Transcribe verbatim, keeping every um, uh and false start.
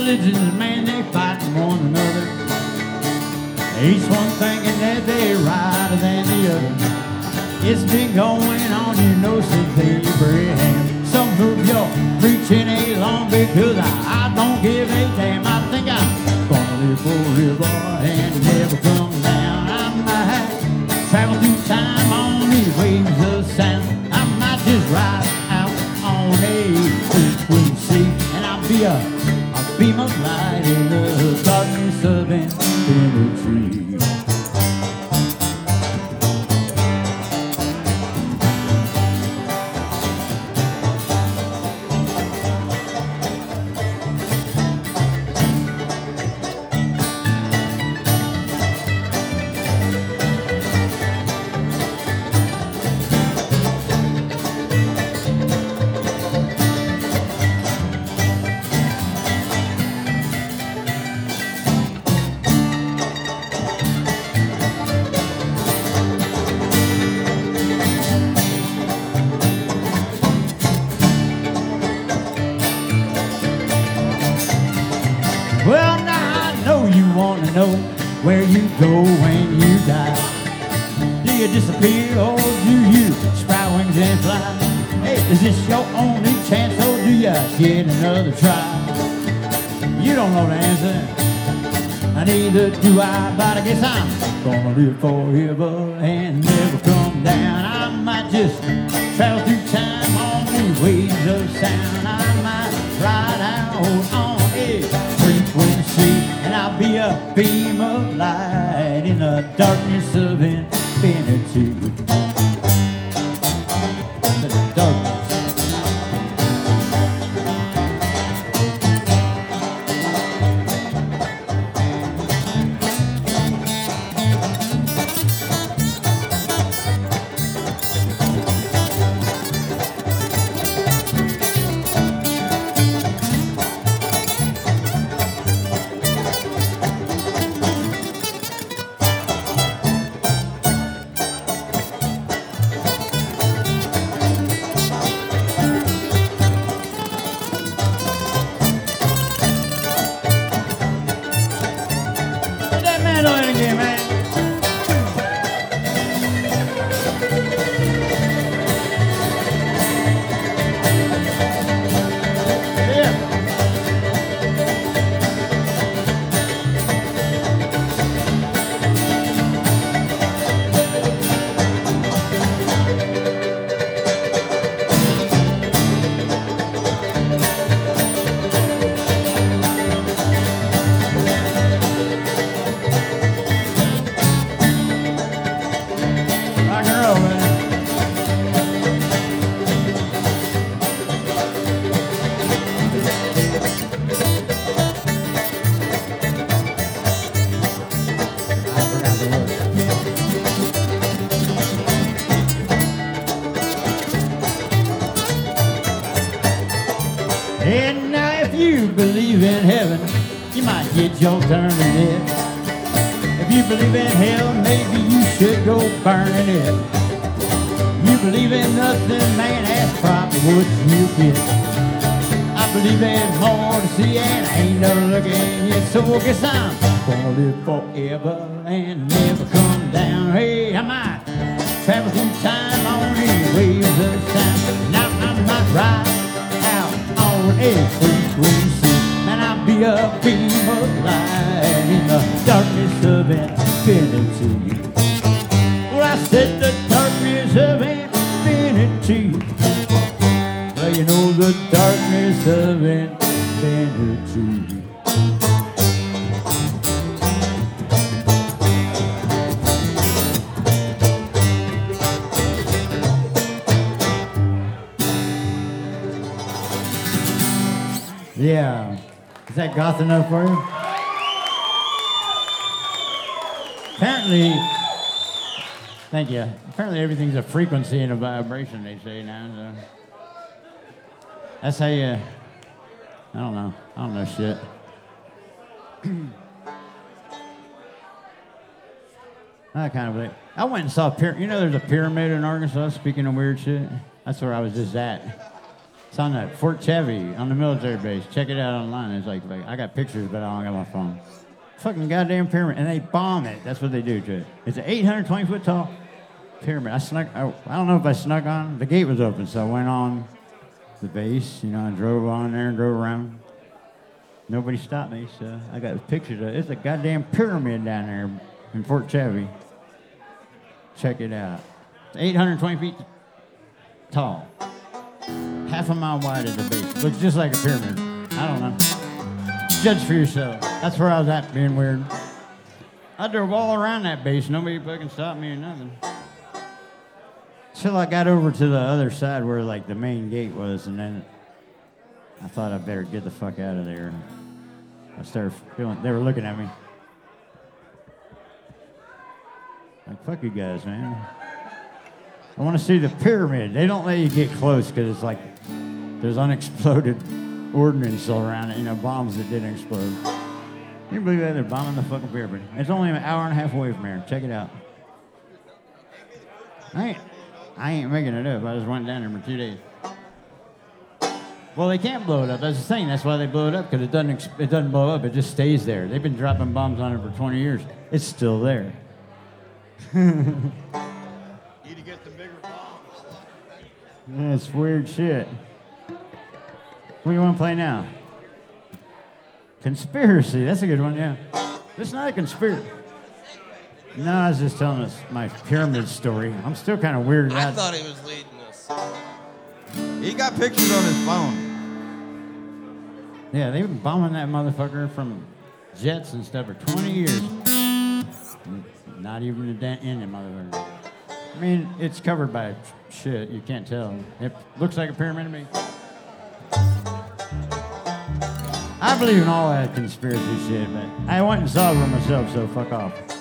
religions, man, they fighting one another. Each one thinking that they're righter than the other. It's been going on, you know, since Abraham. Some move your preaching along because I, I don't give a damn. I think I'm gonna live forever and never come down. I might travel through time on these waves of sound. I might just ride out on a frequency, and I'll be a, a beam of light in the darkness of infinity. Well, now I know you want to know where you go when you die. Do you disappear or do you sprout wings and fly? Hey, is this your only chance or do you get another try? You don't know the answer, and neither do I, but I guess I'm gonna live forever and never come down. I might just travel through time on these waves of sound. I might ride out on a frequency, and I'll be a beam of light in the darkness of infinity. The darkness. And now if you believe in heaven, you might get your turn in it. If you believe in hell, maybe you should go burning it. You believe in nothing, man, that's probably what you get. I believe in more to see and I ain't never looking yet. So I guess I'm gonna live forever and never come down. Hey, I might travel through time on these waves of sound. Now I might ride on a frequency, and I'll be a beam of light in the darkness of infinity. Well, I said the darkness of infinity. Well, you know the darkness of infinity. Yeah. Is that goth enough for you? Apparently, thank you. Apparently everything's a frequency and a vibration, they say now. So. That's how you, I don't know. I don't know shit. I kind of believe. I went and saw, a pyramid. You know there's a pyramid in Arkansas, speaking of weird shit? That's where I was just at. It's on that Fort Chevy on the military base. Check it out online. It's like, like I got pictures, but I don't got my phone. Fucking goddamn pyramid, and they bomb it. That's what they do to it. It's an eight hundred twenty foot tall pyramid. I snuck. I, I don't know if I snuck on. The gate was open, so I went on the base. You know, I drove on there and drove around. Nobody stopped me, so I got pictures of it. It's a goddamn pyramid down there in Fort Chevy. Check it out. It's eight hundred twenty feet tall. Half a mile wide at the base. Looks just like a pyramid. I don't know. Judge for yourself. That's where I was at, being weird. I drove all around that base. Nobody fucking stopped me or nothing. Till I got over to the other side where, like, the main gate was, and then I thought I better get the fuck out of there. I started feeling, they were looking at me. Like, fuck you guys, man. I want to see the pyramid. They don't let you get close because it's like there's unexploded ordnance all around it, you know, bombs that didn't explode. Can you believe that? They're bombing the fucking pyramid. It's only an hour and a half away from here. Check it out. I ain't, I ain't making it up. I just went down there for two days. Well, they can't blow it up. That's the thing. That's why they blow it up, because it doesn't, it doesn't blow up. It just stays there. They've been dropping bombs on it for twenty years. It's still there. Need to get the bigger bombs. That's weird shit. What do you want to play now? Conspiracy. That's a good one, yeah. It's not a conspiracy. No, I was just telling us my pyramid story. I'm still kind of weirded I out. thought he was leading us. He got pictures on his phone. Yeah, they've been bombing that motherfucker from jets and stuff for twenty years. Not even a dent in it, motherfucker. I mean, it's covered by shit. You can't tell. It looks like a pyramid to me. I believe in all that conspiracy shit, but I went and saw it for myself, so fuck off.